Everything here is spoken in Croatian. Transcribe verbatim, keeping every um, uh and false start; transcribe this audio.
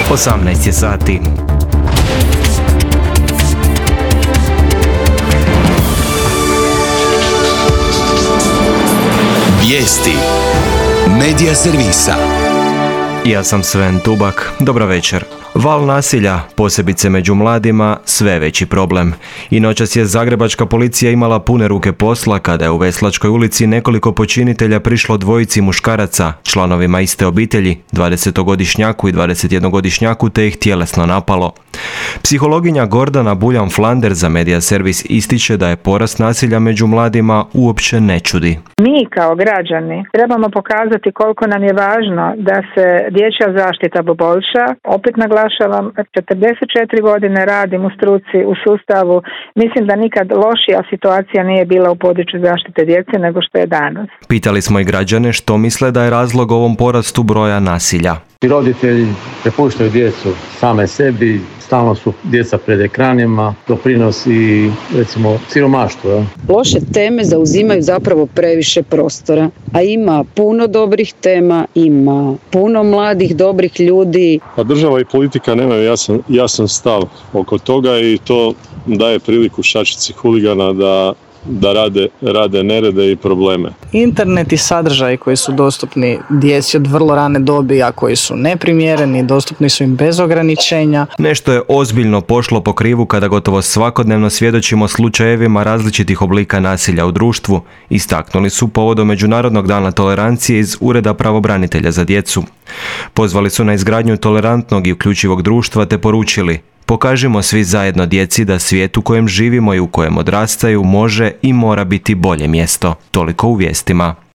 osamnaest je sati. Vijesti Medija servisa. Ja sam Sven Tubak, dobro večer. Val nasilja, posebice među mladima, sve veći problem. I noćas je zagrebačka policija imala pune ruke posla kada je u Veslačkoj ulici nekoliko počinitelja prišlo dvojici muškaraca, članovima iste obitelji, dvadesetogodišnjaku i dvadesetjednogodišnjaku, te ih tjelesno napalo. Psihologinja Gordana Buljan-Flander za Medija servis ističe da je porast nasilja među mladima uopće ne čudi. Mi kao građani trebamo pokazati koliko nam je važno da se dječja zaštita poboljša. Opet naglašavam, četrdeset četiri godine radim u struci, u sustavu. Mislim da nikad lošija situacija nije bila u području zaštite djece nego što je danas. Pitali smo i građane što misle da je razlog ovom porastu broja nasilja. I roditelji prepuštaju djecu same sebi, stalno su djeca pred ekranima, doprinosi recimo siromaštvo. Ja. Loše teme zauzimaju zapravo previše prostora, a ima puno dobrih tema, ima puno mladih dobrih ljudi. A država i politika nemaju jasan, jasan stav oko toga i to daje priliku šačici huligana da da rade, rade nerede i probleme. Internet i sadržaji koji su dostupni djeci od vrlo rane dobi, a koji su neprimjereni, dostupni su im bez ograničenja. Nešto je ozbiljno pošlo po krivu kada gotovo svakodnevno svjedočimo slučajevima različitih oblika nasilja u društvu, istaknuli su povodom Međunarodnog dana tolerancije iz Ureda pravobranitelja za djecu. Pozvali su na izgradnju tolerantnog i uključivog društva te poručili: pokažimo svi zajedno djeci da svijet u kojem živimo i u kojem odrastaju može i mora biti bolje mjesto. Toliko u vijestima.